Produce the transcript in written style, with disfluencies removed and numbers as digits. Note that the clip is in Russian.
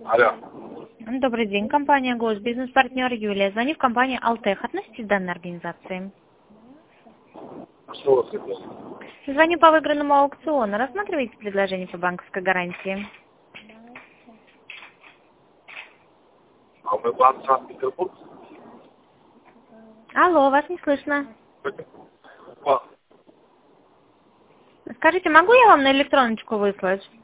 Алло. Добрый день, компания ГОС, бизнес-партнер Юлия. Звоню в компанию Алтех. Относитесь к данной организации? Что вы хотели? Звоню по выигранному аукциону. Рассматриваете предложение по банковской гарантии? А вы банк Санкт-Петербург? Алло, вас не слышно. А, Скажите, могу я вам на электроночку выслать?